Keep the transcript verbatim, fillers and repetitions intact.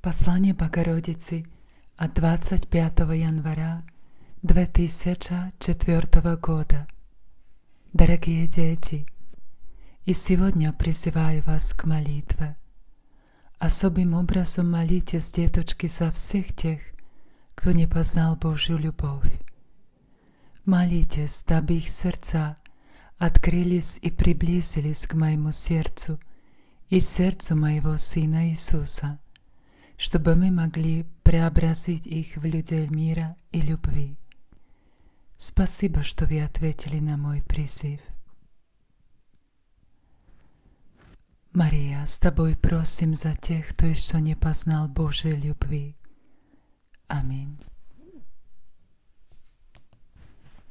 Послание Богородицы от двадцать пятого января две тысячи четвёртого года. Дорогие дети, и сегодня призываю вас к молитве. Особым образом молитесь, деточки, за всех тех, кто не познал Божью любовь. Молитесь, дабы их сердца открылись и приблизились к моему сердцу и сердцу моего Сына Иисуса, чтобы мы могли преобразить их в людей мира и любви. Спасибо, что вы ответили на мой призыв. Мария, с тобой просим за тех, кто еще не познал Божьей любви. Аминь.